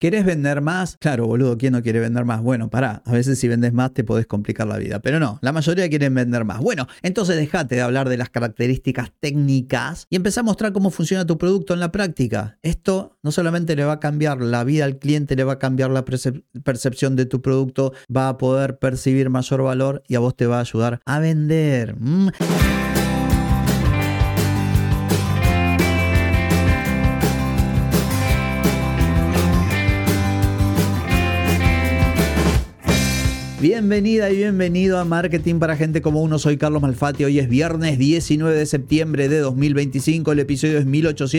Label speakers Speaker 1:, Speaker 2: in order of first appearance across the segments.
Speaker 1: ¿Querés vender más? Claro, boludo, ¿quién no quiere vender más? Bueno, pará, a veces si vendes más te podés complicar la vida, pero no, la mayoría quieren vender más. Bueno, entonces dejate de hablar de las características técnicas y empezá a mostrar cómo funciona tu producto en la práctica. Esto no solamente le va a cambiar la vida al cliente, le va a cambiar la percepción de tu producto, va a poder percibir mayor valor y a vos te va a ayudar a vender. Bienvenida y bienvenido a Marketing para Gente Como Uno. Soy Carlos Malfatti. Hoy es viernes 19 de septiembre de 2025. El episodio es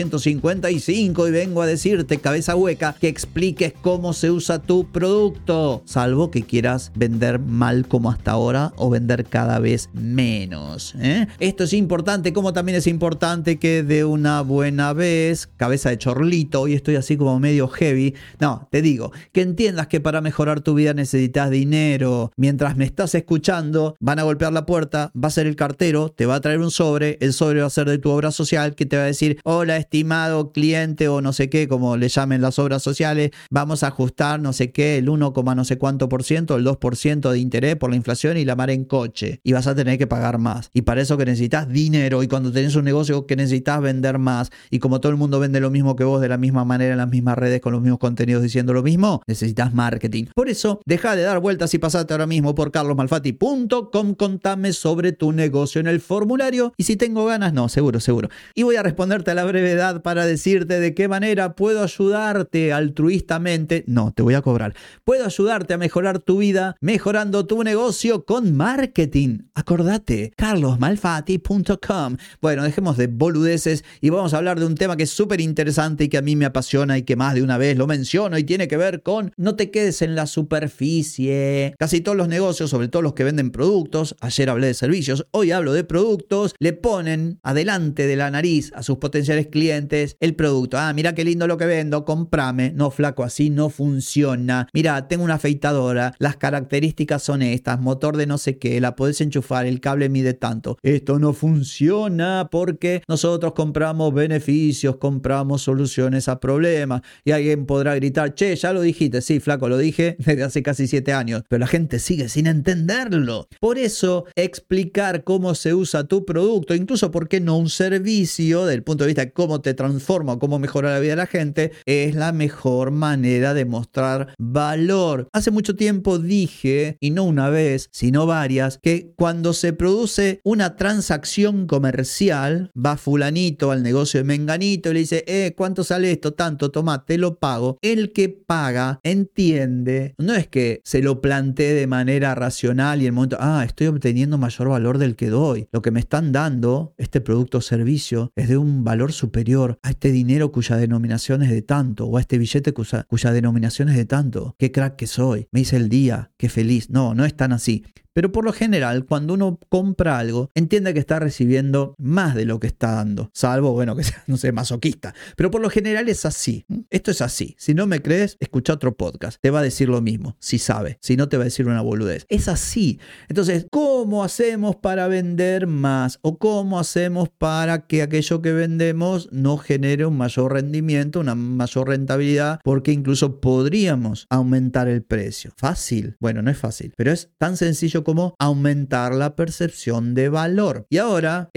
Speaker 1: 1855 y vengo a decirte, cabeza hueca, que expliques cómo se usa tu producto. Salvo que quieras vender mal como hasta ahora o vender cada vez menos. Esto es importante, como también es importante que de una buena vez, cabeza de chorlito, hoy estoy así como medio heavy. No, te digo, que entiendas que para mejorar tu vida necesitas dinero. Mientras me estás escuchando, van a golpear la puerta, va a ser el cartero, te va a traer un sobre, el sobre va a ser de tu obra social que te va a decir: hola estimado cliente o no sé qué, como le llamen las obras sociales, vamos a ajustar no sé qué, el 1, no sé cuánto por ciento, el 2% de interés por la inflación y la mar en coche, y vas a tener que pagar más, y para eso que necesitas dinero, y cuando tenés un negocio que necesitas vender más, y como todo el mundo vende lo mismo que vos de la misma manera en las mismas redes con los mismos contenidos diciendo lo mismo, necesitas marketing. Por eso, deja de dar vueltas y pasate ahora mismo por carlosmalfatti.com, contame sobre tu negocio en el formulario, y si tengo ganas, no, seguro, y voy a responderte a la brevedad para decirte de qué manera puedo ayudarte altruistamente. No, te voy a cobrar. Puedo ayudarte a mejorar tu vida mejorando tu negocio con marketing. Acordate, carlosmalfatti.com. Bueno, dejemos de boludeces y vamos a hablar de un tema que es súper interesante y que a mí me apasiona y que más de una vez lo menciono, y tiene que ver con no te quedes en la superficie. Casi todos los negocios, sobre todo los que venden productos, ayer hablé de servicios, hoy hablo de productos, le ponen adelante de la nariz a sus potenciales clientes el producto. Ah, mira qué lindo lo que vendo, comprame. No, flaco, así no funciona. Mira, tengo una afeitadora, las características son estas, motor de no sé qué, la podés enchufar, el cable mide tanto. Esto no funciona porque nosotros compramos beneficios, compramos soluciones a problemas. Y alguien podrá gritar: che, ya lo dijiste. Sí, flaco, lo dije desde hace casi 7 años, pero la gente sigue sin entenderlo. Por eso, explicar cómo se usa tu producto, incluso por qué no un servicio, desde el punto de vista de cómo te transforma o cómo mejora la vida de la gente, es la mejor manera de mostrar valor. Hace mucho tiempo dije, y no una vez, sino varias, que cuando se produce una transacción comercial, va fulanito al negocio de menganito y le dice: ¿cuánto sale esto? Tanto, toma, te lo pago. El que paga entiende, no es que se lo plantee de manera racional y en el momento: estoy obteniendo mayor valor del que doy. Lo que me están dando, este producto o servicio, es de un valor superior a este dinero cuya denominación es de tanto, o a este billete cuya denominación es de tanto. Qué crack que soy, me hice el día, qué feliz. No, no es tan así. Pero por lo general, cuando uno compra algo, entiende que está recibiendo más de lo que está dando. Salvo, bueno, que sea, no sé, masoquista. Pero por lo general es así. Esto es así. Si no me crees, escucha otro podcast. Te va a decir lo mismo, si sabe. Si no, te va a decir una boludez. Es así. Entonces, ¿cómo hacemos para vender más? ¿O cómo hacemos para que aquello que vendemos no genere un mayor rendimiento, una mayor rentabilidad? Porque incluso podríamos aumentar el precio. ¿Fácil? Bueno, no es fácil. Pero es tan sencillo como aumentar la percepción de valor. Y ahora,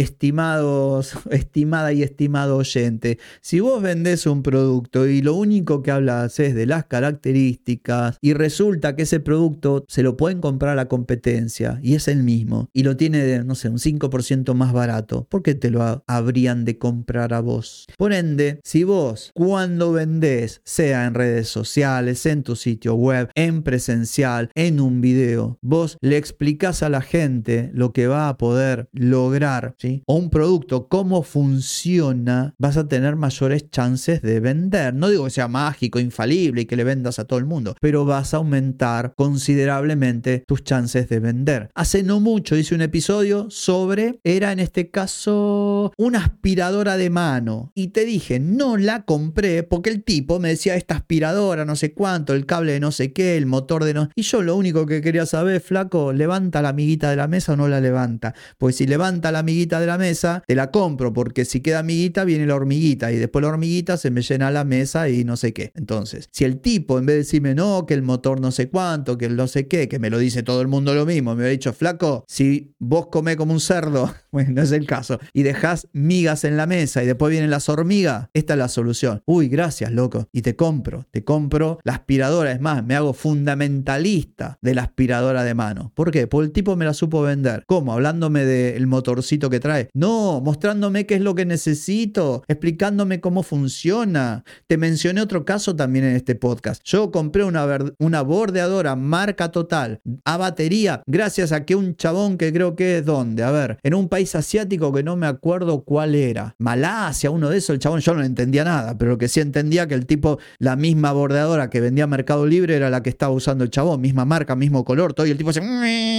Speaker 1: estimada y estimado oyente, si vos vendés un producto y lo único que hablas es de las características y resulta que ese producto se lo pueden comprar a la competencia y es el mismo y lo tiene, no sé, un 5% más barato, ¿por qué te lo habrían de comprar a vos? Por ende, si vos cuando vendés, sea en redes sociales, en tu sitio web, en presencial, en un video, vos le explicás a la gente lo que va a poder lograr, ¿sí? O un producto, cómo funciona, vas a tener mayores chances de vender. No digo que sea mágico, infalible y que le vendas a todo el mundo, pero vas a aumentar considerablemente considerablemente tus chances de vender. Hace no mucho hice un episodio sobre, era en este caso una aspiradora de mano, y te dije, no la compré porque el tipo me decía esta aspiradora, no sé cuánto, el cable de no sé qué, el motor de no... Y yo lo único que quería saber, flaco, ¿levanta la amiguita de la mesa o no la levanta? Porque si levanta la amiguita de la mesa, te la compro, porque si queda amiguita, viene la hormiguita, y después la hormiguita se me llena la mesa y no sé qué. Entonces, si el tipo, en vez de decirme no, que el motor no sé cuánto, que el no sé qué, que me lo dice todo el mundo lo mismo, me hubiera dicho, flaco, si vos comés como un cerdo, bueno, no es el caso, y dejás migas en la mesa y después vienen las hormigas, esta es la solución. Uy, gracias, loco. Y te compro la aspiradora. Es más, me hago fundamentalista de la aspiradora de mano. ¿Por qué? Porque el tipo me la supo vender. ¿Cómo? Hablándome del motorcito que trae. No, mostrándome qué es lo que necesito, explicándome cómo funciona. Te mencioné otro caso también en este podcast. Yo compré una bordeadora marca Total a batería gracias a que un chabón que creo que es ¿dónde? A ver, en un país asiático que no me acuerdo cuál era. Malasia, uno de esos, el chabón, yo no entendía nada, pero lo que sí entendía que el tipo, la misma bordeadora que vendía Mercado Libre era la que estaba usando el chabón, misma marca, mismo color, todo, y el tipo hace...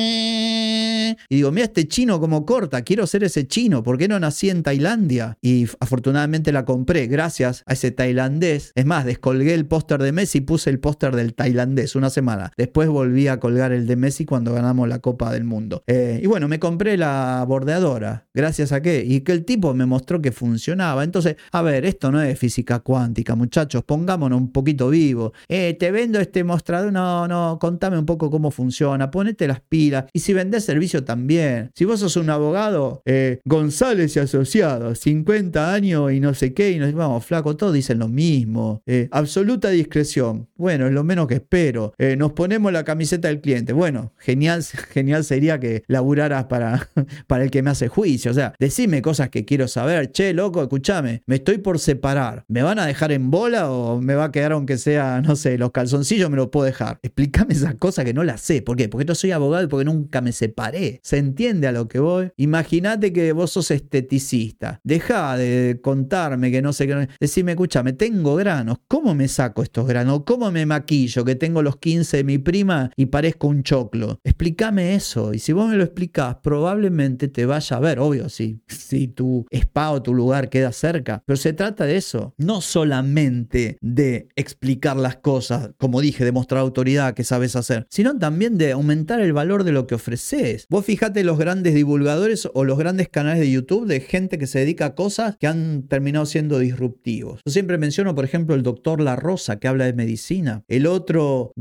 Speaker 1: Y digo, mira este chino como corta, quiero ser ese chino, ¿por qué no nací en Tailandia? Y afortunadamente la compré gracias a ese tailandés. Es más, descolgué el póster de Messi y puse el póster del tailandés una semana. Después volví a colgar el de Messi cuando ganamos la Copa del Mundo. Y bueno, me compré la bordeadora. ¿Gracias a qué? Y que el tipo me mostró que funcionaba. Entonces, a ver, esto no es física cuántica, muchachos, pongámonos un poquito vivos. Te vendo este mostrador, no, contame un poco cómo funciona, ponete las pilas. Y si vendés servicio también. Si vos sos un abogado, González y Asociados, 50 años y no sé qué, y nos vamos, flaco, todos dicen lo mismo. Absoluta discreción. Bueno, es lo menos que espero. Nos ponemos la camiseta del cliente. Bueno, genial sería que laburaras para el que me hace juicio. O sea, decime cosas que quiero saber. Che, loco, escúchame, me estoy por separar. ¿Me van a dejar en bola o me va a quedar aunque sea, no sé, los calzoncillos me los puedo dejar? Explícame esas cosas que no las sé. ¿Por qué? Porque no soy abogado y porque nunca me separé. ¿Se entiende a lo que voy? Imagínate que vos sos esteticista. Dejá de contarme que no sé qué. Decime, escúchame, tengo granos. ¿Cómo me saco estos granos? ¿Cómo me maquillo que tengo los 15 de mi prima y parezco un choclo? Explícame eso. Y si vos me lo explicás, probablemente te vaya a ver. Obvio, si tu spa o tu lugar queda cerca. Pero se trata de eso. No solamente de explicar las cosas, como dije, de mostrar autoridad que sabes hacer, sino también de aumentar el valor de lo que ofreces. Vos fíjate los grandes divulgadores o los grandes canales de YouTube de gente que se dedica a cosas que han terminado siendo disruptivos. Yo siempre menciono, por ejemplo, el doctor La Rosa, que habla de medicina. El otro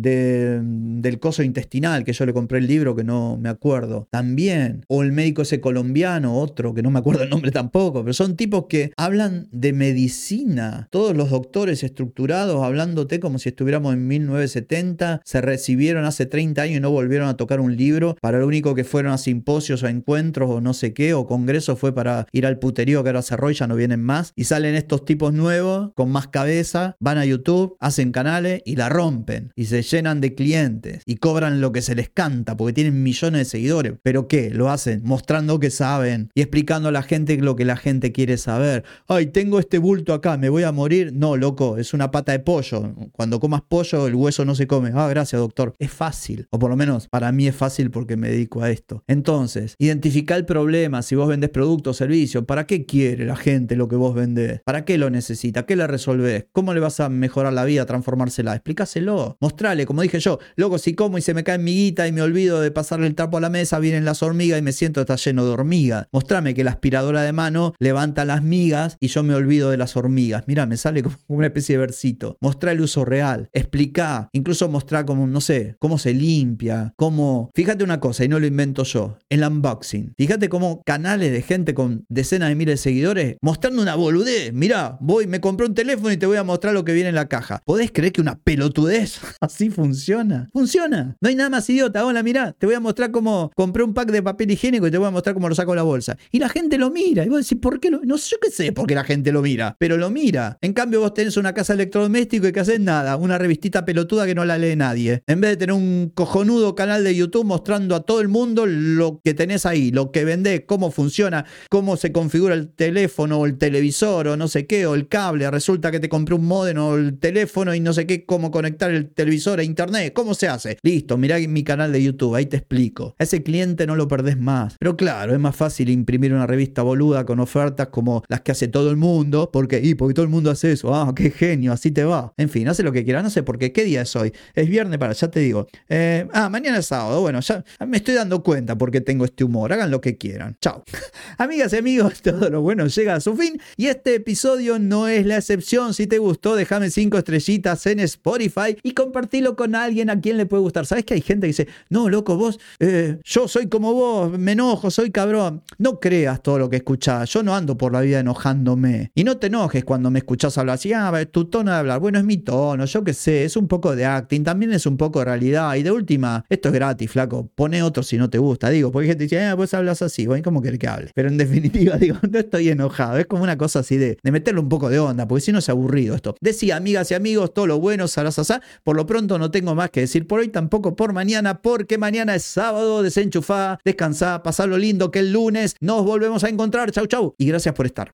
Speaker 1: del coso intestinal, que yo le compré el libro que no me acuerdo. También. O el médico ese colombiano, otro que no me acuerdo el nombre tampoco. Pero son tipos que hablan de medicina. Todos los doctores estructurados hablándote como si estuviéramos en 1970. Se recibieron hace 30 años y no volvieron a tocar un libro. Para lo único que fueron a simposios o encuentros o no sé qué, o congresos fue para ir al puterío que ahora cerró y ya no vienen más. Y salen estos tipos nuevos, con más cabeza, van a YouTube, hacen canales y la rompen. Y se llenan de clientes. Y cobran lo que se les canta, porque tienen millones de seguidores. ¿Pero qué? Lo hacen mostrando que saben y explicando a la gente lo que la gente quiere saber. Ay, tengo este bulto acá, ¿me voy a morir? No, loco, es una pata de pollo. Cuando comas pollo, el hueso no se come. Ah, gracias, doctor. Es fácil. O por lo menos para mí es fácil porque me dedico a esto. Entonces, identifica el problema. Si vos vendés producto o servicio, ¿para qué quiere la gente lo que vos vendés? ¿Para qué lo necesita? ¿Qué le resolvés? ¿Cómo le vas a mejorar la vida, transformársela? Explícaselo. Mostrale, como dije yo, loco, si como y se me cae miguita y me olvido de pasarle el trapo a la mesa, vienen las hormigas y me siento está lleno de hormigas. Mostrame que la aspiradora de mano levanta las migas y yo me olvido de las hormigas. Mirá, me sale como una especie de versito. Mostrá el uso real. Explica. Incluso mostrá como, no sé, cómo se limpia, cómo... Fíjate una cosa, y no lo invento yo, el unboxing. Fíjate cómo canales de gente con decenas de miles de seguidores mostrando una boludez. Mirá, me compré un teléfono y te voy a mostrar lo que viene en la caja. ¿Podés creer que una pelotudez así funciona? Funciona. No hay nada más idiota. Hola, mirá, te voy a mostrar cómo compré un pack de papel higiénico y te voy a mostrar cómo lo saco de la bolsa. Y la gente lo mira. Y vos decís, ¿por qué no sé, yo qué sé por qué la gente lo mira, pero lo mira. En cambio, vos tenés una casa electrodoméstico y que haces nada, una revistita pelotuda que no la lee nadie. En vez de tener un cojonudo canal de YouTube mostrando a todo el mundo lo que tenés ahí, lo que vendés, cómo funciona, cómo se configura el teléfono o el televisor o no sé qué, o el cable. Resulta que te compré un módem o el teléfono y no sé qué, cómo conectar el televisor a internet. ¿Cómo se hace? Listo, mirá mi canal de YouTube, ahí te explico. A ese cliente no lo perdés más. Pero claro, es más fácil imprimir una revista boluda con ofertas como las que hace todo el mundo. ¿Por qué? Porque todo el mundo hace eso. Ah, qué genio, así te va. En fin, hace lo que quieras, no sé por qué. ¿Qué día es hoy? Es viernes, ya te digo. Mañana es sábado. Bueno, ya me estoy dando cuenta porque tengo este humor. Hagan lo que quieran. Chao. Amigas y amigos, todo lo bueno llega a su fin y este episodio no es la excepción. Si te gustó, déjame 5 estrellitas en Spotify y compartilo con alguien a quien le puede gustar. ¿Sabes que hay gente que dice, no, loco, vos, yo soy como vos, me enojo, soy cabrón? No creas todo lo que escuchás. Yo no ando por la vida enojándome. Y no te enojes cuando me escuchás hablar así, tu tono de hablar. Bueno, es mi tono, yo qué sé, es un poco de acting, también es un poco de realidad. Y de última, esto es gratis, flaco. Pone otro si no te gusta. Digo, porque hay gente que dice, vos hablas así, bueno, ¿cómo querés que hable? Pero en definitiva, digo, no estoy enojado. Es como una cosa así de meterle un poco de onda, porque si no es aburrido esto. Decía, amigas y amigos, todo lo bueno, sarasasá. Por lo pronto no tengo más que decir por hoy, tampoco por mañana, porque mañana es sábado. Desenchufá, descansá, pasá lo lindo que el lunes nos volvemos a encontrar. Chau, chau. Y gracias por estar.